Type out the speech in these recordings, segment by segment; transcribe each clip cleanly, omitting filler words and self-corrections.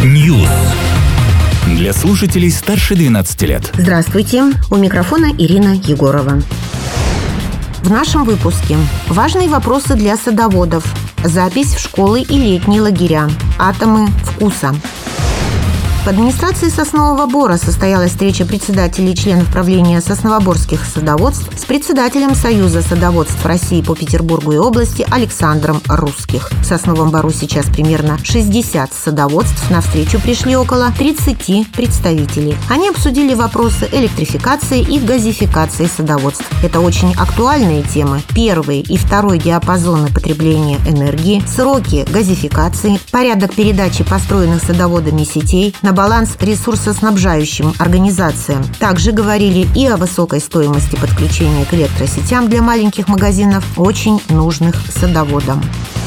News. Для слушателей старше 12 лет. Здравствуйте, у микрофона Ирина Егорова. В нашем выпуске важные вопросы для садоводов, запись в школы и летние лагеря, атомы вкуса. В администрации Соснового Бора состоялась встреча председателей и членов правления сосновоборских садоводств с председателем Союза садоводств России по Петербургу и области Александром Русских. В Сосновом Бору сейчас примерно 60 садоводств. На встречу пришли около 30 представителей. Они обсудили вопросы электрификации и газификации садоводств. Это очень актуальные темы. Первый и второй диапазоны потребления энергии, сроки газификации, порядок передачи построенных садоводами сетей на баланс ресурсоснабжающим организациям. Также говорили и о высокой стоимости подключения к электросетям для маленьких магазинов, очень нужных садоводам.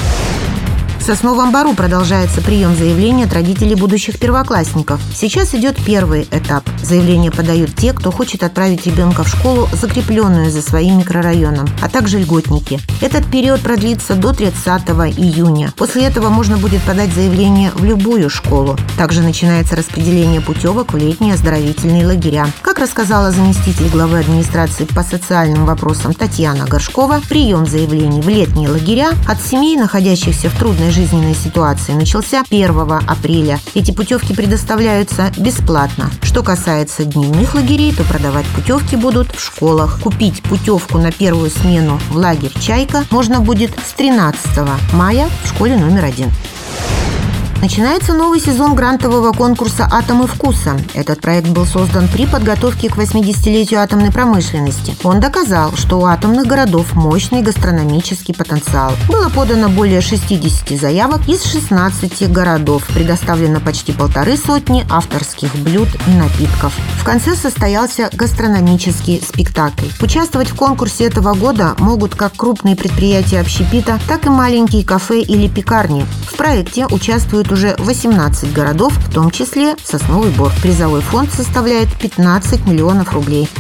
В Сосновом Бору продолжается прием заявлений от родителей будущих первоклассников. Сейчас идет первый этап. Заявления подают те, кто хочет отправить ребенка в школу, закрепленную за своим микрорайоном, а также льготники. Этот период продлится до 30 июня. После этого можно будет подать заявление в любую школу. Также начинается распределение путевок в летние оздоровительные лагеря. Как рассказала заместитель главы администрации по социальным вопросам Татьяна Горшкова, прием заявлений в летние лагеря от семей, находящихся в трудной жизненной ситуации, начался 1 апреля. Эти путевки предоставляются бесплатно. Что касается дневных лагерей, то продавать путевки будут в школах. Купить путевку на первую смену в лагерь «Чайка» можно будет с 13 мая в школе номер 1. Начинается новый сезон грантового конкурса «Атомы вкуса». Этот проект был создан при подготовке к 80-летию атомной промышленности. Он доказал, что у атомных городов мощный гастрономический потенциал. Было подано более 60 заявок из 16 городов. Предоставлено почти 150 авторских блюд и напитков. В конце состоялся гастрономический спектакль. Участвовать в конкурсе этого года могут как крупные предприятия общепита, так и маленькие кафе или пекарни. В проекте участвуют уже 18 городов, в том числе Сосновый Бор. Призовой фонд составляет 15 миллионов рублей.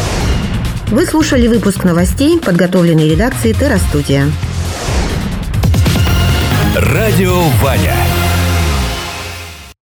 Вы слушали выпуск новостей, подготовленный редакцией Терра Студия. Радио Ваня.